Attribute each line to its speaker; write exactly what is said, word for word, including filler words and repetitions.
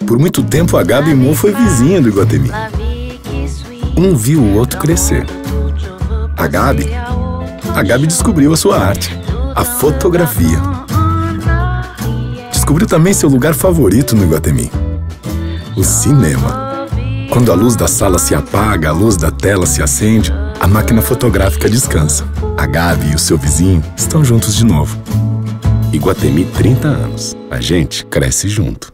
Speaker 1: Por muito tempo, a Gabi e Mo foi vizinha do Iguatemi. Um viu o outro crescer. A Gabi, a Gabi descobriu a sua arte, a fotografia. Descobriu também seu lugar favorito no Iguatemi, o cinema. Quando a luz da sala se apaga, a luz da tela se acende, a máquina fotográfica descansa. A Gabi e o seu vizinho estão juntos de novo. Iguatemi, trinta anos. A gente cresce junto.